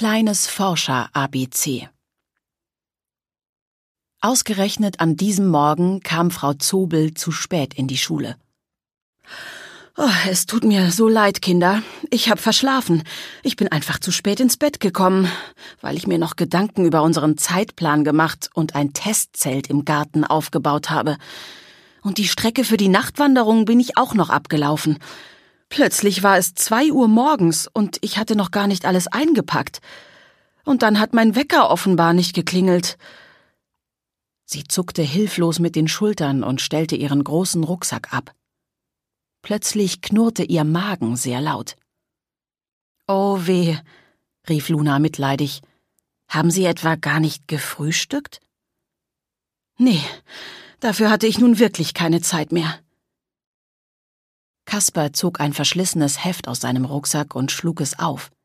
Kleines Forscher-ABC. Ausgerechnet an diesem Morgen kam Frau Zobel zu spät in die Schule. »Oh, es tut mir so leid, Kinder. Ich habe verschlafen. Ich bin einfach zu spät ins Bett gekommen, weil ich mir noch Gedanken über unseren Zeitplan gemacht und ein Testzelt im Garten aufgebaut habe. Und die Strecke für die Nachtwanderung bin ich auch noch abgelaufen. Plötzlich war es 2 Uhr morgens und ich hatte noch gar nicht alles eingepackt. Und dann hat mein Wecker offenbar nicht geklingelt.« Sie zuckte hilflos mit den Schultern und stellte ihren großen Rucksack ab. Plötzlich knurrte ihr Magen sehr laut. »Oh weh«, rief Luna mitleidig. »Haben Sie etwa gar nicht gefrühstückt?« »Nee, dafür hatte ich nun wirklich keine Zeit mehr.« Kasper zog ein verschlissenes Heft aus seinem Rucksack und schlug es auf.